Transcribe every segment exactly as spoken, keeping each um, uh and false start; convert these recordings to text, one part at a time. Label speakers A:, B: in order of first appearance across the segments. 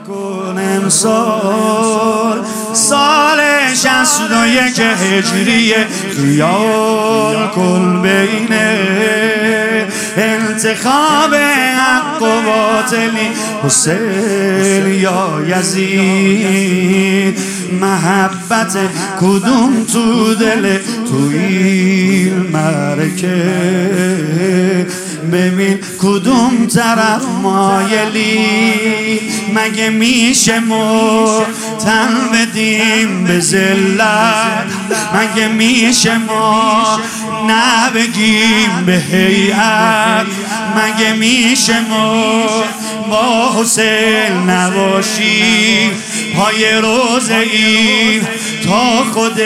A: کن امسال سال شصت و یک هجری خیال کن بین انتخاب حق و باطلی حسین یا یزید محبت کدوم تو دل تو این معرکه ببین کدوم طرف مایلی مگه میشه ما تن بدیم به ذلت مگه میشه ما نبگیم به هیئت مگه میشه ما با حسین نباشیم پای روزه ایم تا خود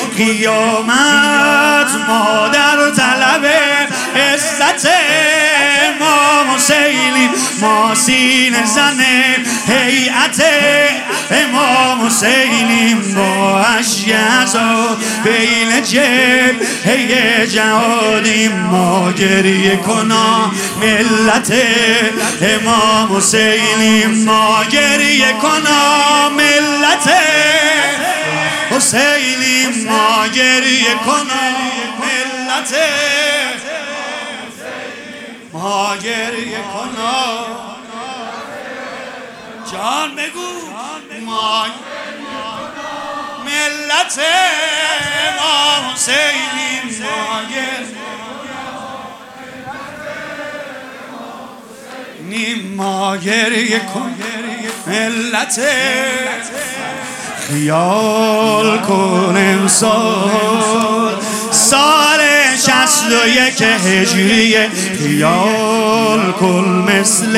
A: قیامت ما در طلب عزت امام حسینی ما سینه زن هیئت امام حسینی با اشیاء بین جبهه جهادیم ما گریه کنا ملت امام حسینی ما گریه کنا ملت حسینی ما گریه کنا ملت ما گریه کنا جان بگو ما ملت امام حسینی ما گریه ما گریه کن ملت خیال کن امسال سال شصت و یک هجری خیال کن مثل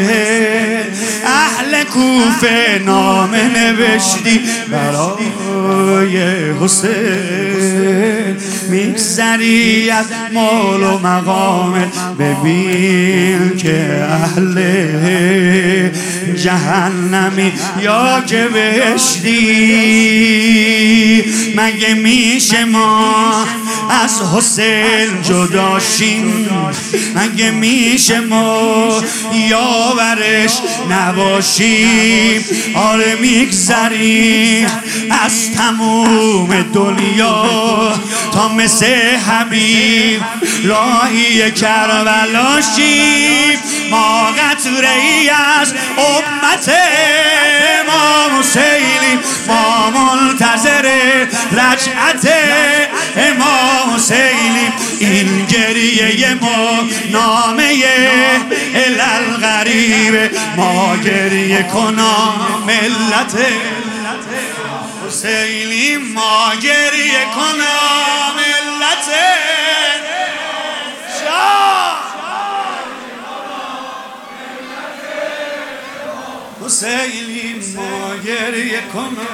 A: اهل کوفه نامه نوشتی برای حسین میگذری از مال و مقام ببین که اهل جهنمی یا که بهشتی مگه میشه ما از حسین جدا شیم مگه میشه ما یاورش نباشیم آره میگذریم از تموم دنیا تا مثل حبیب راهی کربلا شیم ما قطره ای از امت امام حسینی ما منتظر رجعت امام حسینی این گریه ما نامه الالغریب ما گریه کنا ملت حسینی ما گریه کنا ملت حسینی ما گریه کنا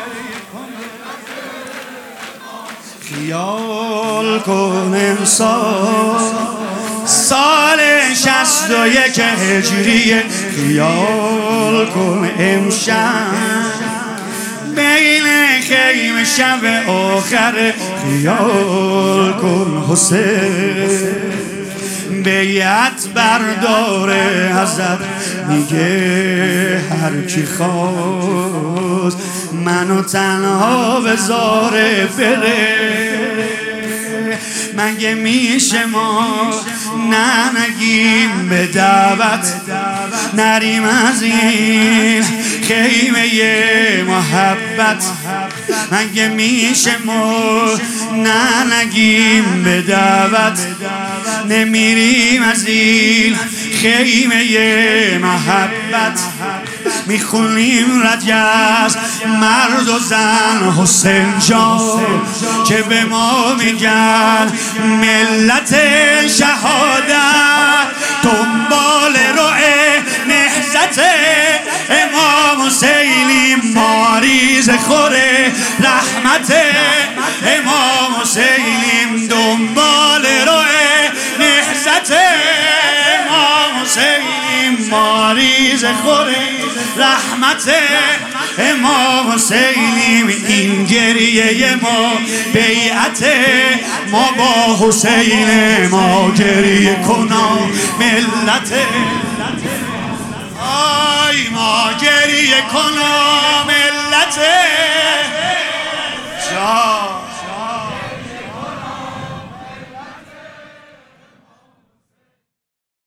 A: خیال کن امسال سال شصت و یک هجری خیال کن امشب بین خیم شب آخر خیال کن حسین بیعت برداره ازت میگه هر کی خواست منو تنها بذاره بره مگه میشه ما نه نگیم به دعوت نریم از این خیمه محبت مگه میشه ما نه نگیم به دعوت نمیریم از این خیمه محبت میخونیم رجز مرد و زن حسین جان که به ما میگن ملت شهادت دنبال روی نهضت امام حسینی ماریز خوره رحمت امام حسینی دنبال روی نهضت امام حسینی ماریز خوره رحمت امام حسینی این گریه ما بیعت ما با حسین ما گریه کنا ملت آی ما گریه گریه کنم